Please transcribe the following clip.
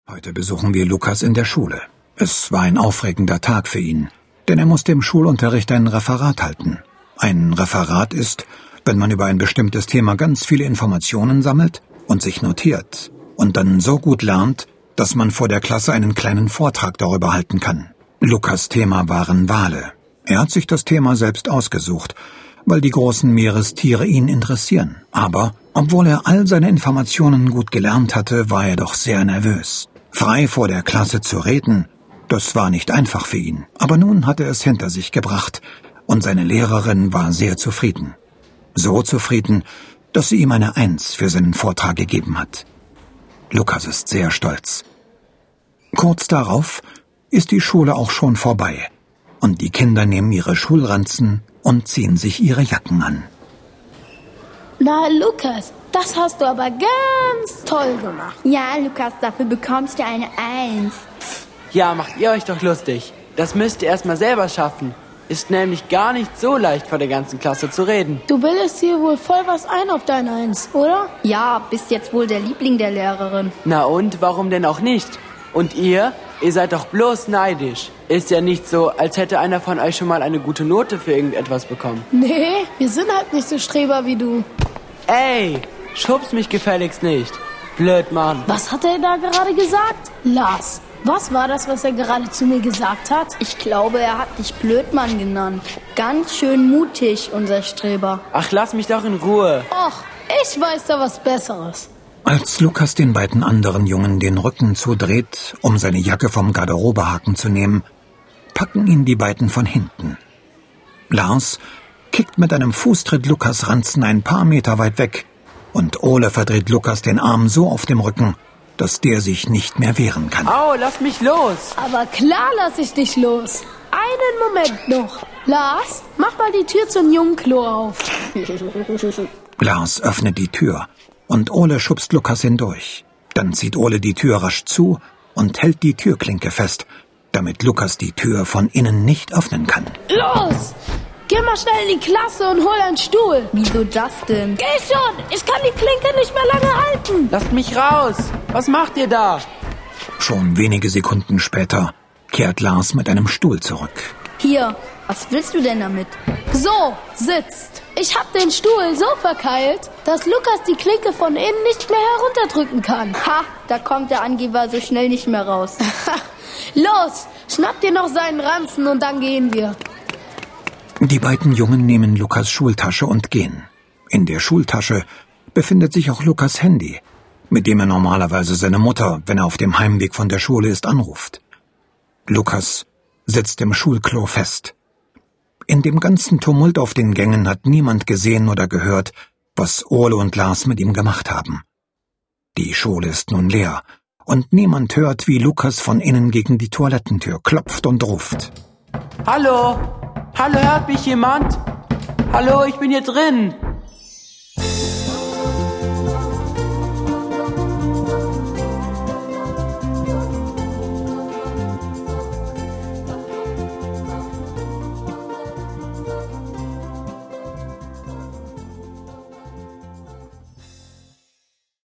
Heute besuchen wir Lukas in der Schule. Es war ein aufregender Tag für ihn, denn er musste im Schulunterricht ein Referat halten. Ein Referat ist, wenn man über ein bestimmtes Thema ganz viele Informationen sammelt und sich notiert und dann so gut lernt, dass man vor der Klasse einen kleinen Vortrag darüber halten kann. Lukas' Thema waren Wale. Er hat sich das Thema selbst ausgesucht, weil die großen Meerestiere ihn interessieren. Aber obwohl er all seine Informationen gut gelernt hatte, war er doch sehr nervös. Frei vor der Klasse zu reden, das war nicht einfach für ihn. Aber nun hatte er es hinter sich gebracht und seine Lehrerin war sehr zufrieden. So zufrieden, dass sie ihm eine 1 für seinen Vortrag gegeben hat. Lukas ist sehr stolz. Kurz darauf ist die Schule auch schon vorbei und die Kinder nehmen ihre Schulranzen und ziehen sich ihre Jacken an. Na, Lukas, das hast du aber ganz toll gemacht. Ja, Lukas, dafür bekommst du eine 1. Ja, macht ihr euch doch lustig. Das müsst ihr erst mal selber schaffen. Ist nämlich gar nicht so leicht, vor der ganzen Klasse zu reden. Du bildest hier wohl voll was ein auf deine 1, oder? Ja, bist jetzt wohl der Liebling der Lehrerin. Na und, warum denn auch nicht? Und ihr seid doch bloß neidisch. Ist ja nicht so, als hätte einer von euch schon mal eine gute Note für irgendetwas bekommen. Nee, wir sind halt nicht so Streber wie du. Ey, schubst mich gefälligst nicht. Blöd, Mann. Was hat er da gerade gesagt? Lars, was war das, was er gerade zu mir gesagt hat? Ich glaube, er hat dich Blödmann genannt. Ganz schön mutig, unser Streber. Ach, lass mich doch in Ruhe. Och, ich weiß da was Besseres. Als Lukas den beiden anderen Jungen den Rücken zudreht, um seine Jacke vom Garderobehaken zu nehmen, packen ihn die beiden von hinten. Lars kickt mit einem Fußtritt Lukas Ranzen ein paar Meter weit weg und Ole verdreht Lukas den Arm so auf dem Rücken, dass der sich nicht mehr wehren kann. Au, lass mich los! Aber klar lass ich dich los. Einen Moment noch. Lars, mach mal die Tür zum Jungenklo auf. Lars öffnet die Tür und Ole schubst Lukas hindurch. Dann zieht Ole die Tür rasch zu und hält die Türklinke fest, damit Lukas die Tür von innen nicht öffnen kann. Los! Geh mal schnell in die Klasse und hol einen Stuhl. Wieso das denn? Geh schon! Ich kann die Klinke nicht mehr lange halten. Lasst mich raus! Was macht ihr da? Schon wenige Sekunden später kehrt Lars mit einem Stuhl zurück. Hier, was willst du denn damit? So, sitzt. Ich hab den Stuhl so verkeilt, dass Lukas die Klinke von innen nicht mehr herunterdrücken kann. Ha, da kommt der Angeber so schnell nicht mehr raus. Los, schnapp dir noch seinen Ranzen und dann gehen wir. Die beiden Jungen nehmen Lukas Schultasche und gehen. In der Schultasche befindet sich auch Lukas Handy, mit dem er normalerweise seine Mutter, wenn er auf dem Heimweg von der Schule ist, anruft. Lukas sitzt im Schulklo fest. In dem ganzen Tumult auf den Gängen hat niemand gesehen oder gehört, was Ole und Lars mit ihm gemacht haben. Die Schule ist nun leer und niemand hört, wie Lukas von innen gegen die Toilettentür klopft und ruft. Hallo? Hallo, hört mich jemand? Hallo, ich bin hier drin.